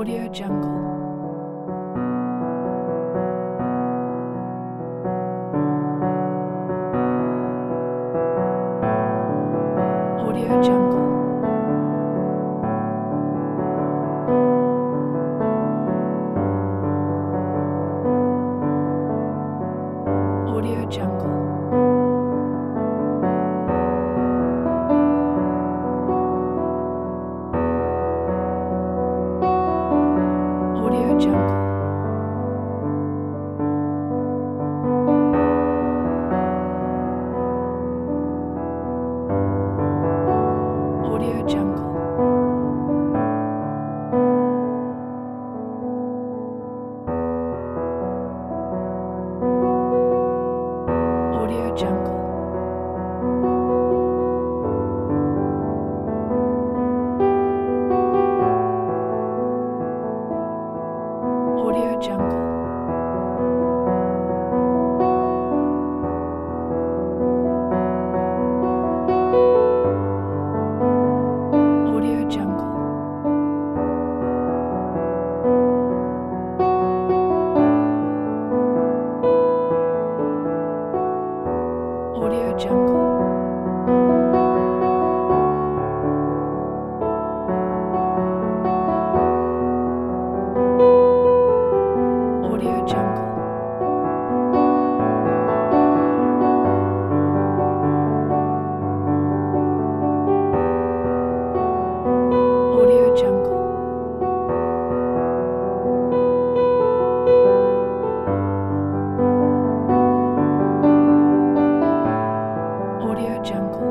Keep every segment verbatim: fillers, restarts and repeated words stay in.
Audio Jungle. Audio Jungle. Audio Jungle. Audio Jungle. Audio Jungle. Audio Jungle. Audio Jungle. Audio Jungle. Audio Jungle. Audio Jungle. Audio Jungle. Audio Jungle.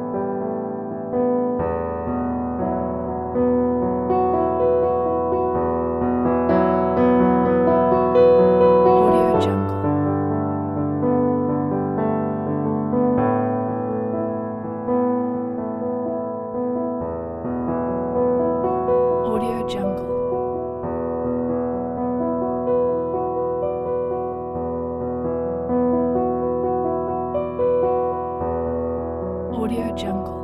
Audio Jungle. Audio Jungle. Audio Jungle.